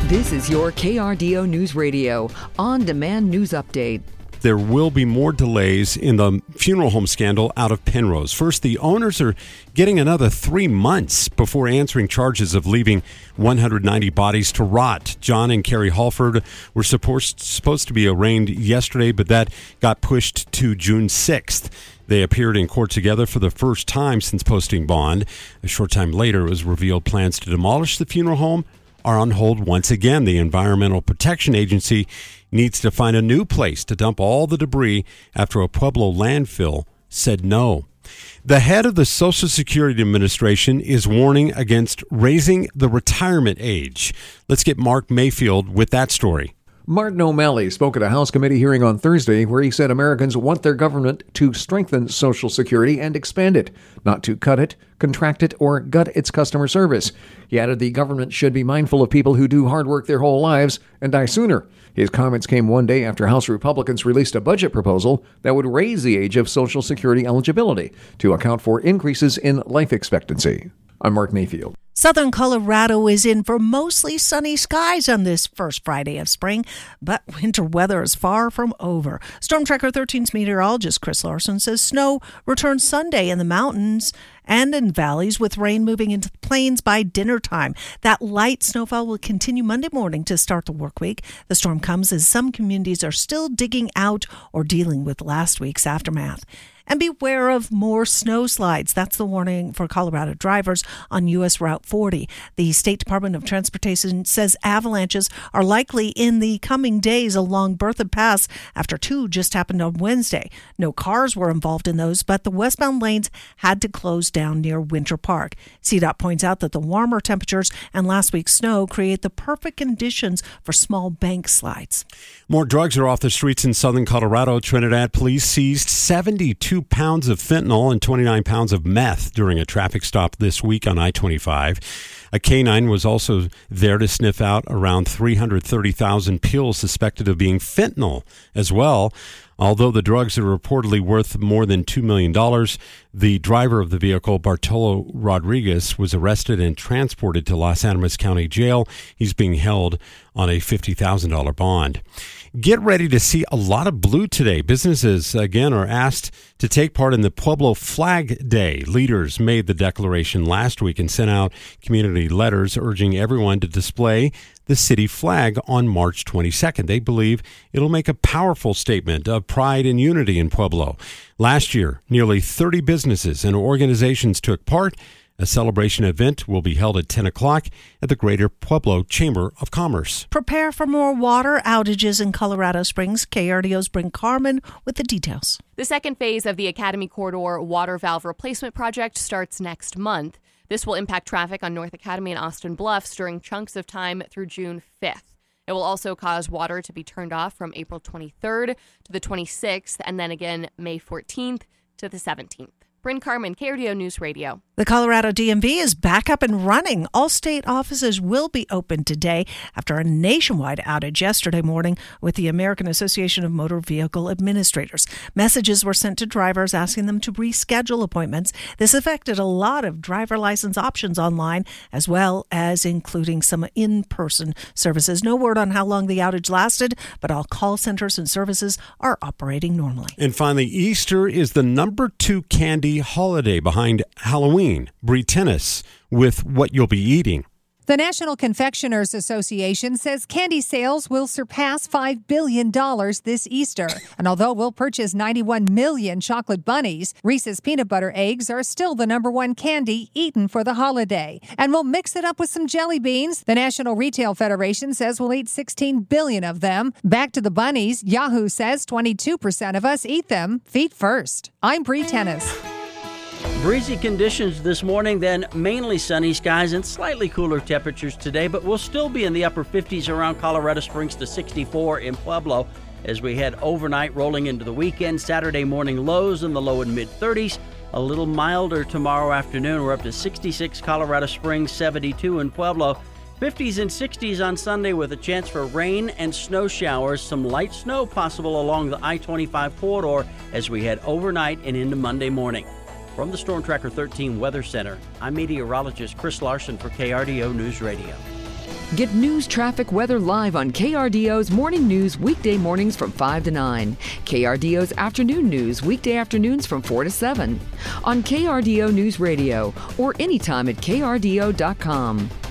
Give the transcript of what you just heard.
This is your KRDO News Radio on-demand news update. There will be more delays in the funeral home scandal out of Penrose. First, the owners are getting another 3 months before answering charges of leaving 190 bodies to rot. John and Carrie Halford were supposed to be arraigned yesterday, but that got pushed to June 6th. They appeared in court together for the first time since posting bond. A short time later, it was revealed plans to demolish the funeral home are on hold once again. The Environmental Protection Agency needs to find a new place to dump all the debris after a Pueblo landfill said no. The head of the Social Security Administration is warning against raising the retirement age. Let's get Mark Mayfield with that story. Martin O'Malley spoke at a House committee hearing on Thursday where he said Americans want their government to strengthen Social Security and expand it, not to cut it, contract it, or gut its customer service. He added the government should be mindful of people who do hard work their whole lives and die sooner. His comments came one day after House Republicans released a budget proposal that would raise the age of Social Security eligibility to account for increases in life expectancy. I'm Mark Mayfield. Southern Colorado is in for mostly sunny skies on this first Friday of spring, but winter weather is far from over. Storm Tracker 13's meteorologist Chris Larson says snow returns Sunday in the mountains and in valleys, with rain moving into the plains by dinner time. That light snowfall will continue Monday morning to start the work week. The storm comes as some communities are still digging out or dealing with last week's aftermath. And beware of more snow slides. That's the warning for Colorado drivers on U.S. Route 40. The State Department of Transportation says avalanches are likely in the coming days along Berthoud Pass after 2 just happened on Wednesday. No cars were involved in those, but the westbound lanes had to close down near Winter Park. CDOT points out that the warmer temperatures and last week's snow create the perfect conditions for small bank slides. More drugs are off the streets in southern Colorado. Trinidad police seized 72 pounds of fentanyl and 29 pounds of meth during a traffic stop this week on I-25. A canine was also there to sniff out around 330,000 pills suspected of being fentanyl as well. Although the drugs are reportedly worth more than $2 million, the driver of the vehicle, Bartolo Rodriguez, was arrested and transported to Los Animas County Jail. He's being held on a $50,000 bond. Get ready to see a lot of blue today. Businesses, again, are asked to take part in the Pueblo Flag Day. Leaders made the declaration last week and sent out community letters urging everyone to display the city flag on March 22nd. They believe it'll make a powerful statement of pride and unity in Pueblo. Last year, nearly 30 businesses and organizations took part. A celebration event will be held at 10 o'clock at the Greater Pueblo Chamber of Commerce. Prepare for more water outages in Colorado Springs. KRDO's Bryn Carmen with the details. The second phase of the Academy Corridor water valve replacement project starts next month. This will impact traffic on North Academy and Austin Bluffs during chunks of time through June 5th. It will also cause water to be turned off from April 23rd to the 26th, and then again May 14th to the 17th. Bryn Carmen, KRDO News Radio. The Colorado DMV is back up and running. All state offices will be open today after a nationwide outage yesterday morning with the American Association of Motor Vehicle Administrators. Messages were sent to drivers asking them to reschedule appointments. This affected a lot of driver license options online, as well as including some in-person services. No word on how long the outage lasted, but all call centers and services are operating normally. And finally, Easter is the number 2 candy holiday behind Halloween. Bree Tennis with what you'll be eating. The National Confectioners Association says candy sales will surpass $5 billion this Easter. And although we'll purchase 91 million chocolate bunnies, Reese's peanut butter eggs are still the number 1 candy eaten for the holiday. And we'll mix it up with some jelly beans. The National Retail Federation says we'll eat 16 billion of them. Back to the bunnies, Yahoo says 22% of us eat them feet first. I'm Bree Tennis. Breezy conditions this morning, then mainly sunny skies and slightly cooler temperatures today, but we'll still be in the upper 50s around Colorado Springs to 64 in Pueblo as we head overnight rolling into the weekend. Saturday morning lows in the low and mid 30s. A little milder tomorrow afternoon. We're up to 66 Colorado Springs, 72 in Pueblo. 50s and 60s on Sunday with a chance for rain and snow showers. Some light snow possible along the I-25 corridor as we head overnight and into Monday morning. From the Storm Tracker 13 Weather Center, I'm meteorologist Chris Larson for KRDO News Radio. Get news, traffic, weather live on KRDO's Morning News weekday mornings from 5 to 9. KRDO's Afternoon News weekday afternoons from 4 to 7. On KRDO News Radio or anytime at krdo.com.